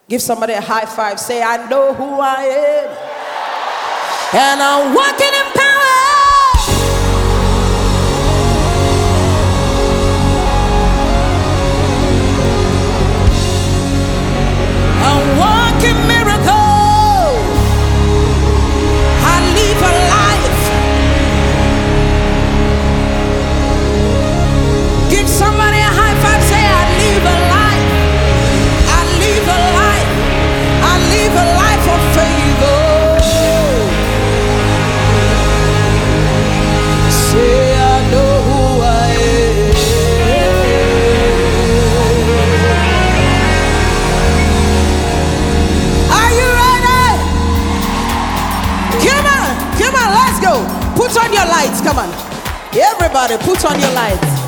Give somebody a high five. Say, I know who I am. And I'm walking in power. I'm walking miracle. I live a life. Give somebody a high five. Say, I live a life. I live a life. I live a life of favor. Say, I know who I am. Are you ready? Come on, let's go. Put on your lights, come on. Everybody, put on your lights.